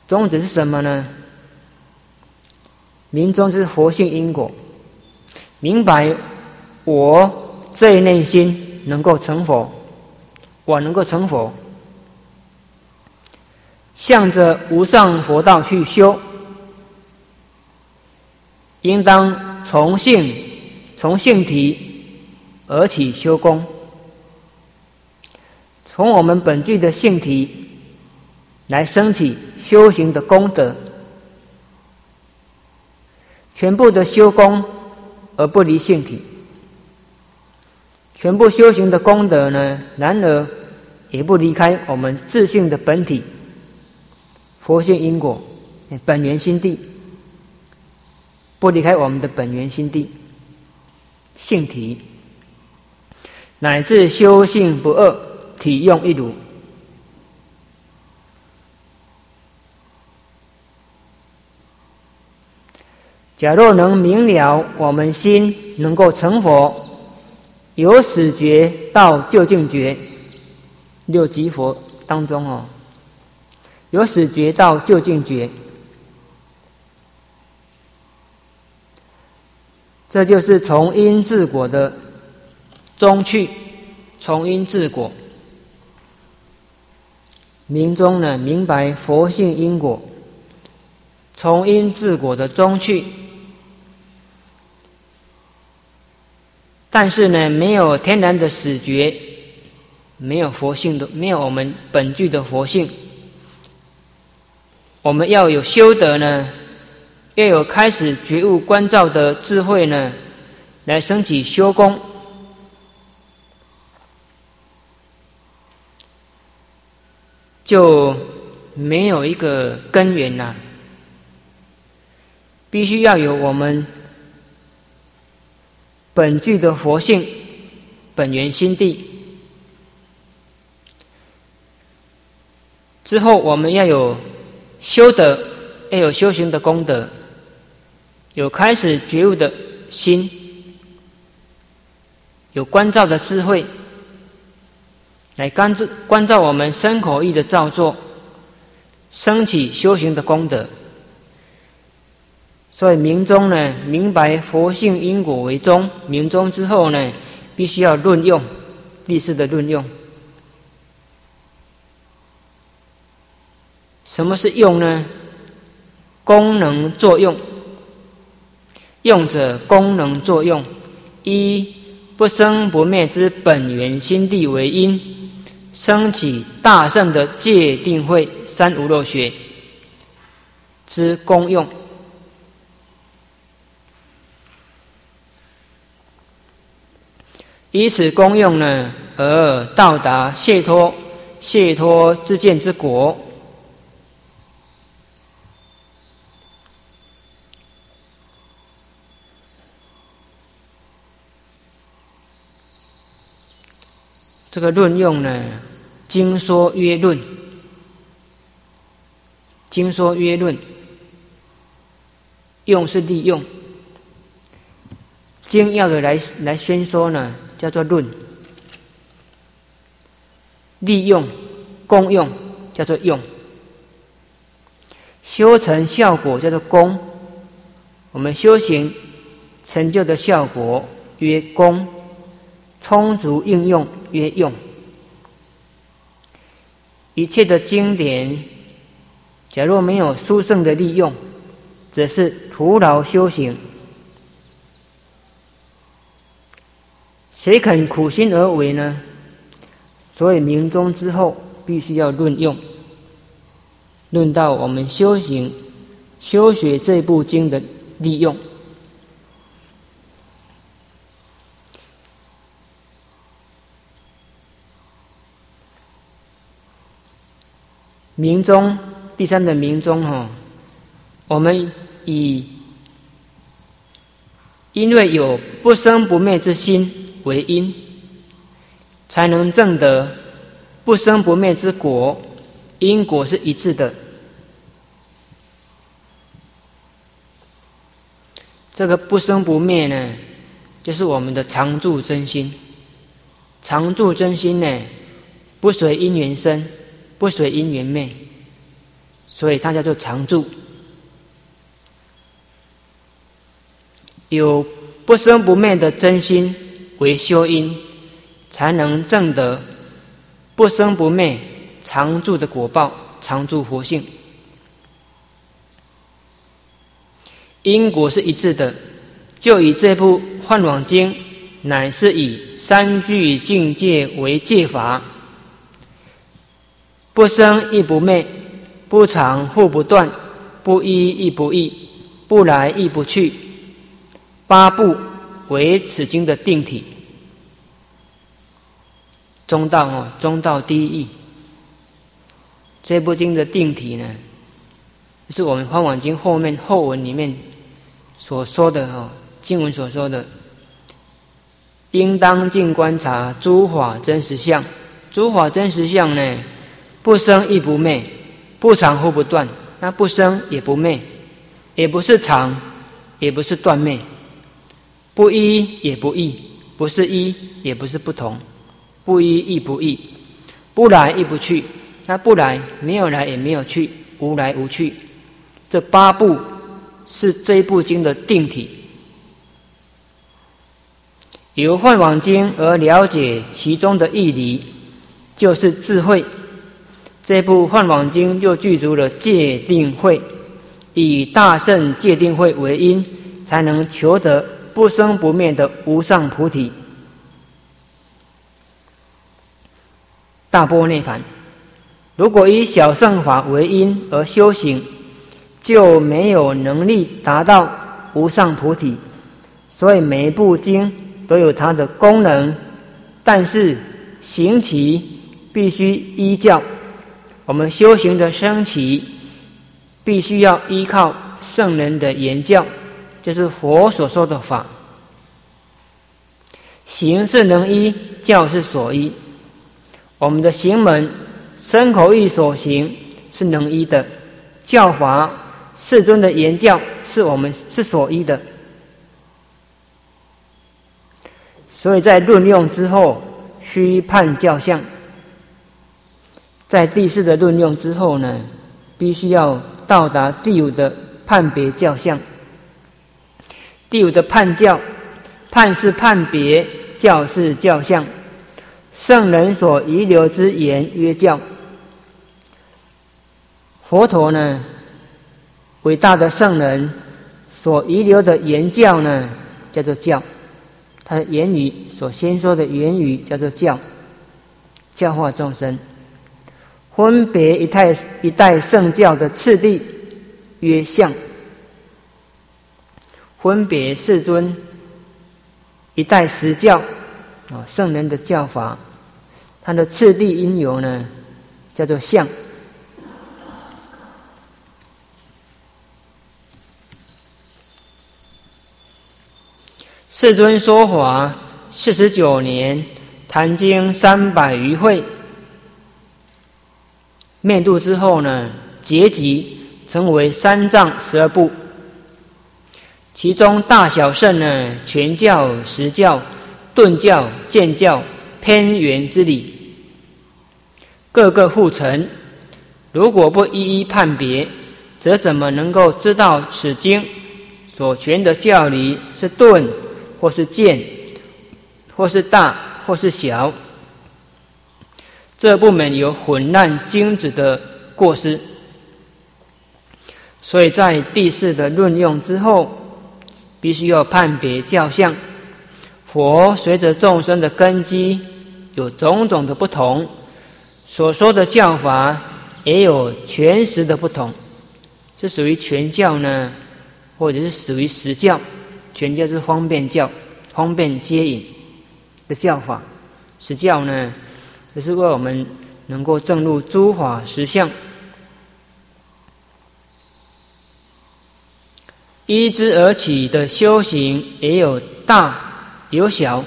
宗旨是什么呢？明宗就是佛性因果，明白我这一念心能够成佛，我能够成佛，向着无上佛道去修，应当从性体而起修功，从我们本具的性体来升起修行的功德，全部的修功而不离性体，全部修行的功德呢，然而也不离开我们自性的本体，佛性因果本源心地，不离开我们的本源心地性体，乃至修性不二，体用一如。假若能明了我们心能够成佛，由始觉到究竟觉，六即佛当中由始觉到究竟觉，这就是从因治果的中去，从因治果。明宗呢，明白佛性因果，从因治果的中去。但是呢，没有天然的始觉，没有佛性的，没有我们本具的佛性。我们要有修德呢，要有开始觉悟观照的智慧呢，来升起修功。就没有一个根源啦，必须要有我们本具的佛性本源心地，之后我们要有修德，要有修行的功德，有开始觉悟的心，有观照的智慧，来关照我们身口意的造作，升起修行的功德。所以明宗呢，明白佛性因果为宗，明宗之后呢，必须要论用，立誓的论用。什么是用呢？功能作用，用者功能作用，一不生不灭之本源心地为因，升起大圣的戒定慧三无漏学之功用。以此功用呢，而到达解脱之见之果。这个论用呢，经说约论，经说约论，用是利用，经要的来宣说呢，叫做论；利用、功用叫做用；修成效果叫做功。我们修行成就的效果曰功，充足应用曰用。一切的经典，假若没有殊胜的利用，则是徒劳修行。谁肯苦心而为呢？所以明宗之后必须要论用，论到我们修行修学这部经的利用。明宗第三的明宗我们因为有不生不灭之心为因，才能证得不生不灭之果，因果是一致的。这个不生不灭呢，就是我们的常住真心。常住真心呢，不随因缘生，不随因缘灭， 所以它叫做常住。有不生不灭的真心为修因，才能证得不生不灭常住的果报，常住佛性。因果是一致的，就以这部《梵网经》乃是以三具境界为戒法，不生亦不灭，不常复不断，不依亦不异，不来亦不去，八部为此经的定体。中道第一义。这部经的定体呢，是我们《梵网经》后文里面所说的经文所说的，应当尽观察诸法真实相。诸法真实相呢，不生亦不灭，不常复不断。那不生也不灭，也不是常，也不是断灭，不一也不异，不是一也不是不同，不一亦不异，不来亦不去。那不来，没有来也没有去，无来无去。这八部是这一部经的定体。由《梵网经》而了解其中的义理，就是智慧。这部《梵网经》又具足了戒定慧，以大乘戒定慧为因，才能求得不生不灭的无上菩提。大般涅槃。如果以小乘法为因而修行，就没有能力达到无上菩提。所以每一部经都有它的功能，但是行期必须依教。我们修行的升起，必须要依靠圣人的言教，就是佛所说的法。行是能依，教是所依。我们的行门身口意所行是能依的，教法世尊的言教是我们是所依的。所以在论用之后须判教相，在第四的论用之后呢，必须要到达第五的判别教相。第五的判教，判是判别，教是教相。圣人所遗留之言曰教。佛陀呢，伟大的圣人所遗留的言教呢，叫做教。他的言语所先说的言语叫做教，教化众生。分别一代圣教的次第曰相，分别世尊一代实教圣人的教法，它的次第因由呢，叫做相。世尊说法49年，谈经300余会，灭度之后呢，结集成为3藏12部，其中大小乘呢，全教、实教、顿教、渐教、偏圆之理，各个互成。如果不一一判别，则怎么能够知道此经所传的教理是顿或是渐，或是大或是小？这不免有混乱经旨的过失。所以在第四的论用之后，必须要判别教相。佛随着众生的根基有种种的不同，所说的教法也有全实的不同，是属于全教呢，或者是属于实教。全教是方便教，方便接引的教法。实教呢，就是为我们能够证入诸法实相。依之而起的修行也有大有小。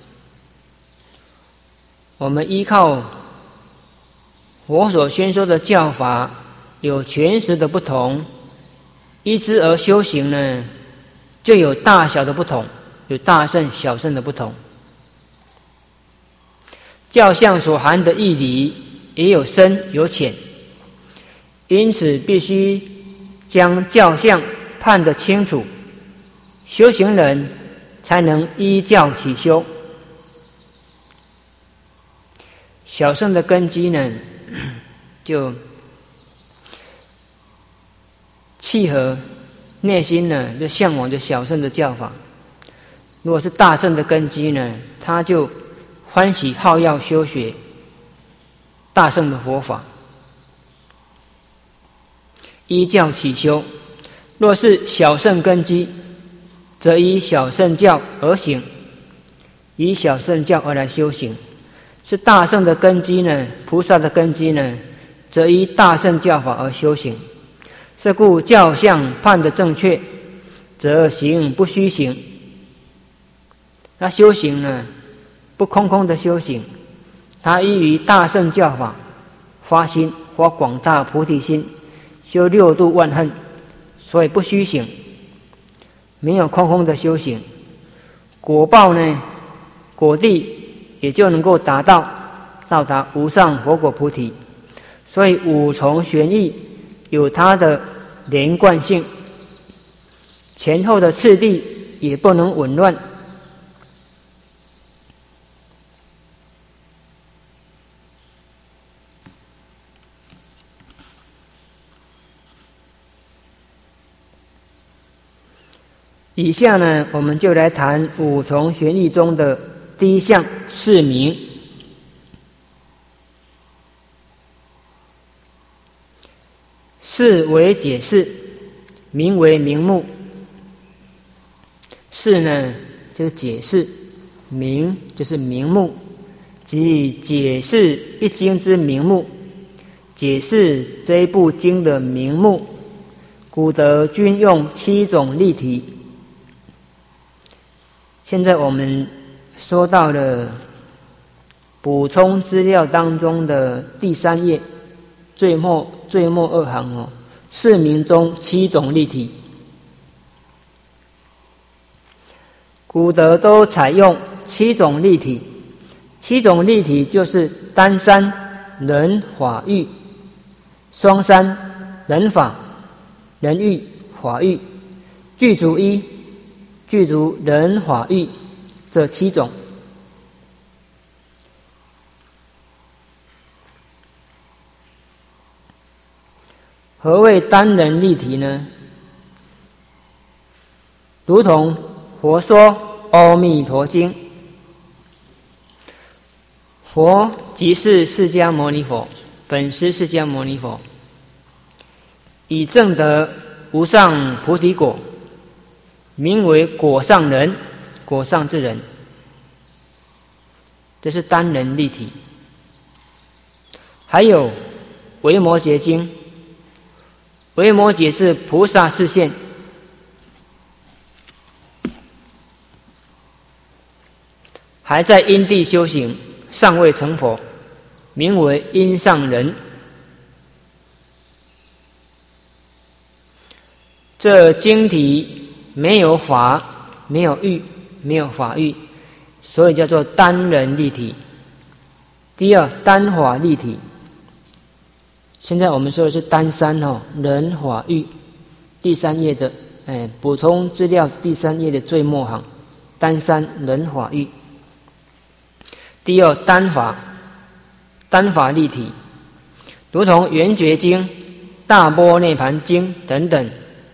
我们依靠佛所宣说的教法有全实的不同，依之而修行呢，就有大小的不同，有大乘小乘的不同。教相所含的义理也有深有浅， 因此必须将教相判得清楚，修行人才能依教起修。小圣的根基呢，就契合内心呢，就向往着小圣的教法。如果是大圣的根基呢，他就欢喜好要修学大圣的佛法，依教起修。若是小圣根基，则以小圣教而行，以小圣教而来修行。是大圣的根基呢，菩萨的根基呢，则依大圣教法而修行。是故教相判得正确，则行不虚行。那修行呢，不空空的修行，他依于大圣教法发心，发广大菩提心，修六度万恨，所以不虚行，没有空空的修行。果报呢，果地也就能够到达无上佛果菩提。所以五重玄义有它的连贯性，前后的次第也不能紊乱。以下呢，我们就来谈五重玄义中的第一项释名。释为解释，名为名目。释呢，就是解释；名就是名目，即解释一经之名目，解释这一部经的名目。古德均用7种例题。现在我们说到了补充资料当中的第3页最末2行释名中7种例题，古德都采用7种例题。7种例题就是单三人法欲，双三人法人欲法欲，具足一具足人法欲，这7种。何谓单人例题呢？如同佛说《阿弥陀经》，佛即是释迦牟尼佛，本师释迦牟尼佛，已证得无上菩提果，名为果上人，果上之人。这是单人例题。还有《维摩诘经》，维摩诘是菩萨示现，还在因地修行，尚未成佛，名为因上人。这经题没有法，没有欲，没有法欲，所以叫做单人例题。第二，单法例题。现在我们说的是单三人法欲，第3页的补充资料第3页的最末行，单三人法欲。第二，单法例题，如同《圆觉经》、《大般涅盘经》等等。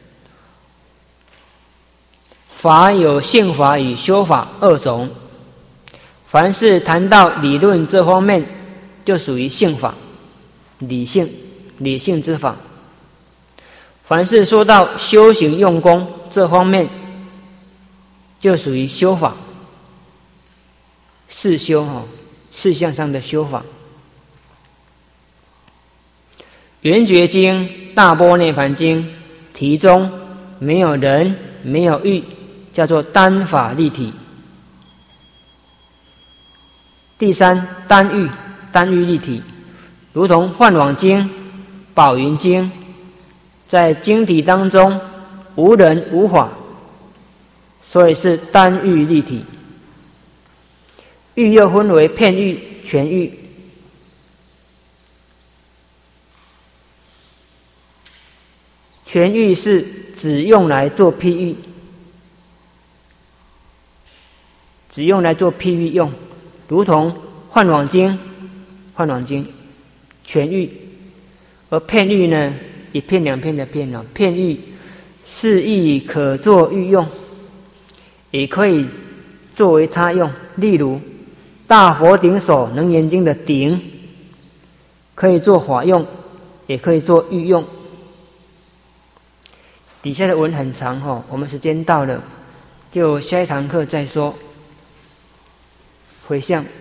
法有性法与修法2种，凡是谈到理论这方面，就属于性法，理性之法。凡是说到修行用功这方面，就属于修法，事修事项上的修法。圆觉经、大般涅盘经题中没有人，没有欲，叫做单法例题。第三，单欲例题，如同梵网经、宝云经，在经题当中无人无法，所以是单欲例题。欲又分为片欲、全欲。 全喻是只用来做譬喻，只用来做譬喻用，如同换网经，全喻。而片喻呢，一片两片的片哦，片喻是亦可作喻用，也可以作为他用。例如大佛顶首能严经的顶，可以做法用，也可以做喻用。底下的文很长哦，我们时间到了，就下一堂课再说。回向。